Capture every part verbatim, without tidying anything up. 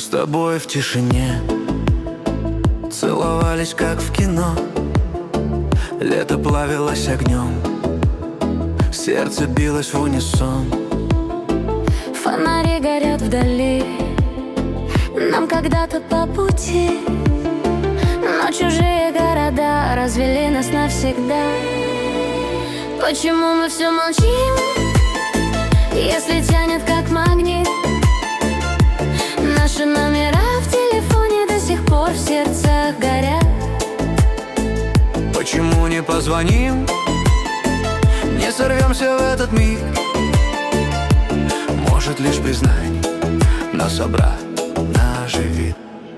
тобой в тишине целовались, как в кино. Лето плавилось огнем, сердце билось в унисон. Фонари горят вдали, нам когда-то по пути, но чужие города развели нас навсегда. Почему мы все молчим, если тянет как магнит? Наши номера в телефоне до сих пор в сердцах горят. Почему не позвоним, не сорвемся в этот миг? Может, лишь признание нас обратно оживит.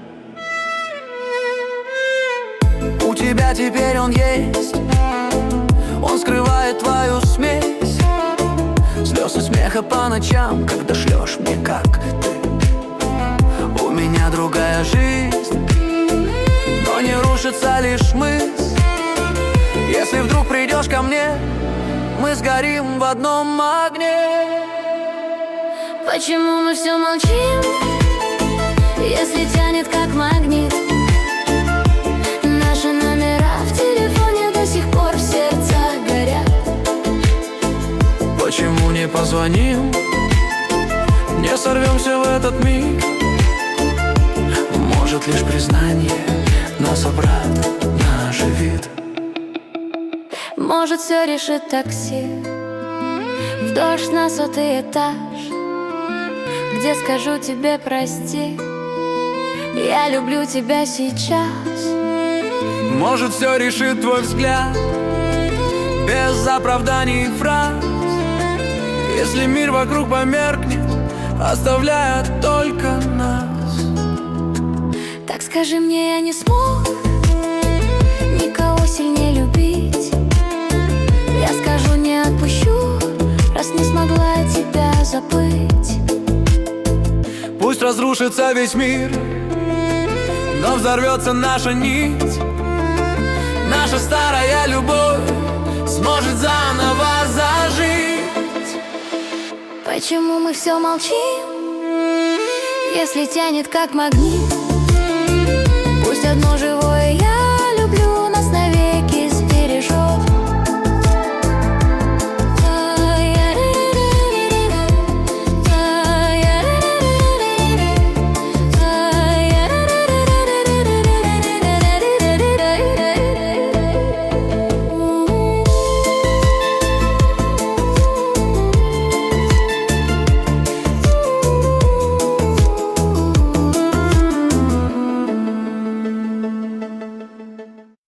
У тебя теперь он есть, он скрывает твою смесь, слез и смеха по ночам, когда шлешь мне, как ты. У меня другая жизнь, но не рушится лишь мысль. Если вдруг придешь ко мне, мы сгорим в одном огне. Почему мы все молчим, если тянет как магнит? Наши номера в телефоне до сих пор в сердцах горят. Почему не позвоним, не сорвемся в этот миг? Может, лишь признание нас обратно оживит. Может, все решит такси, в дождь на сотый этаж, где скажу тебе прости, я люблю тебя сейчас. Может, все решит твой взгляд, без оправданий и фраз, если мир вокруг померкнет, оставляя только нас. Так скажи мне, я не смог никого сильнее любить. Я скажу, не отпущу, раз не смогла тебя забыть. Пусть разрушится весь мир, но взорвется наша нить. Наша старая любовь сможет заново зажить. Почему мы все молчим, если тянет как магнит?